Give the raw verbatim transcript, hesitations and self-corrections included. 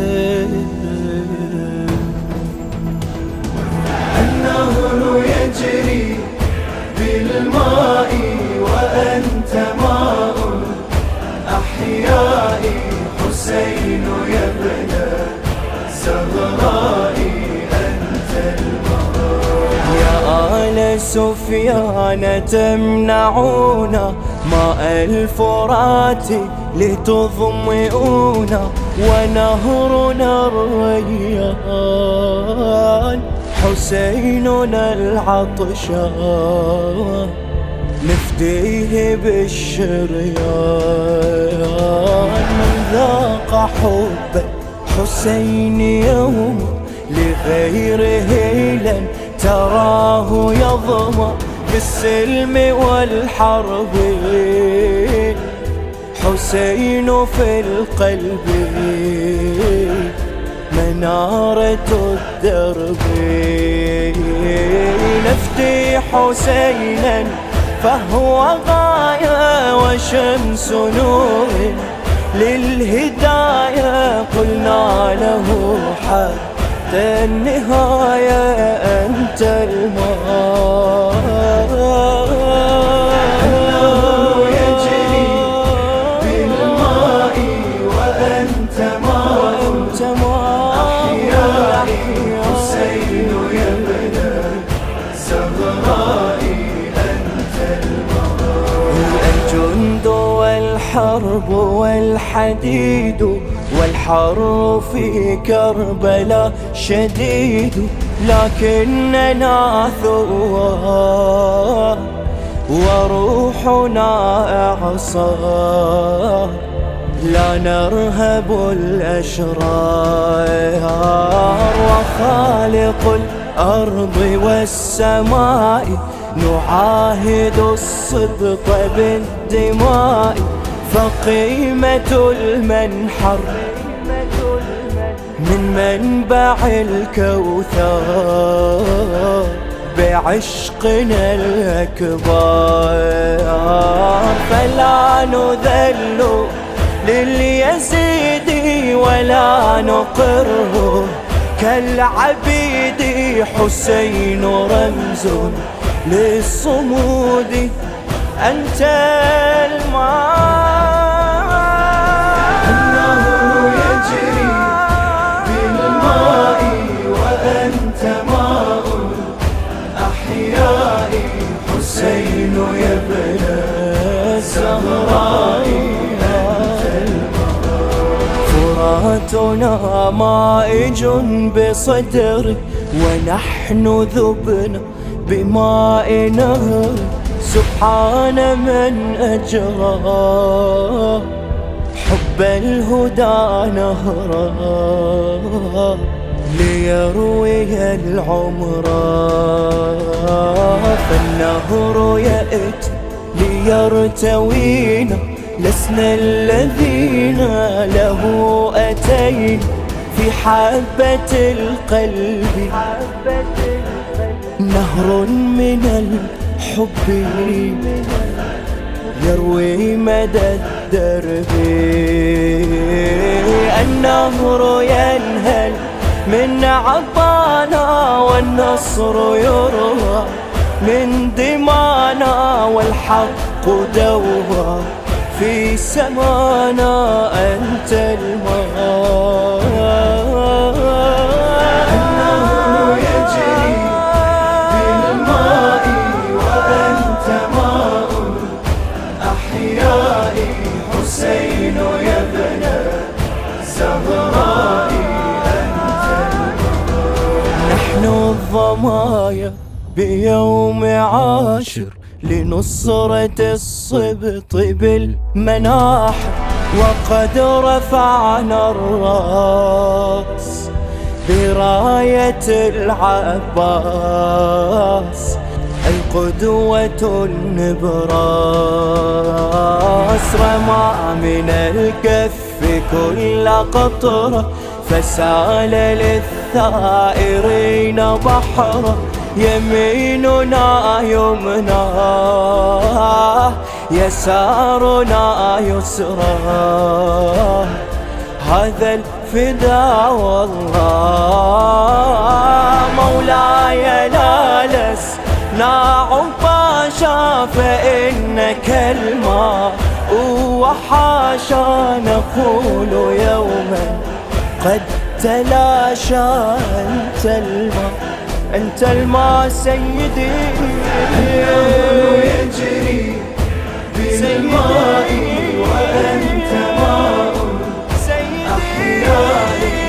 النهر يجري بالماء وأنت ماء أحيائي، حسين يا ابن زهراء أنت الماء. يا آل سفيان تمنعونا ماء الفرات لتظمئونا، ونهرنا الريان حسيننا العطشان نفديه بالشريان. من ذاق حب حسين يوم لغيره لن تراه يظمأ بالسلم والحرب، حسين في القلب منارة الدرب. نفدي حسينا فهو غاية وشمس نور للهداية، قلنا له حتى النهاية أنت الماء. النهر يجري بالماء وأنت ماء أحيائي، حسين يا ابن زهراء أنت الماء. الجند والحرب والحديد والحر في كربلاء شديد، لكننا ثوار وروحنا إعصار، لا نرهب الأشرار. وخالق الأرض والسماء نعاهد الصدق بالدماء، فقيمة المنحر من منبع الكوثر بعشقنا الأكبر. فلا نذل لليزيد ولا نقره كالعبيد، حسين رمز للصمود أنت الماء. النهر يجري بالماء وأنت ماء أحيائي، حسين يا ابن زهراء أنت الماء. فراتنا مائج بصدر ونحن ذبنا بماء نهر، سبحان من أجرى حب الهدى نهرا ليروي العمر. فالنهر يأتي ليرتوينا، لسنا الذين له أتينا في حبة القلب نهر من الحب يروي مدى الدرب. النهر ينهل من عطانا، والنصر يروى من دمانا، والحق دوى في سمانا أنت الماء. النهر يجري بالماء وأنت ماء أحيائي، حسين يا ابن زهراء أنت الماء. نحن الضمايا بيوم عاشر لنصرة الصبط بالمناحة، وقد رفعنا الرأس براية العباس، القدوة النبراس. رمى من الكف كل قطرة، فسال للثائرين بحرا، يميننا يمنى يسارنا يسرى. هذا فدا والله مولاي لا لسنا عطاشا فإنك الماء وحاشا نقول يوما قد تلاشى. أنت الماء أنت الماء سيدي، النهر يجري بالماء وأنت ماء سيدي أحياني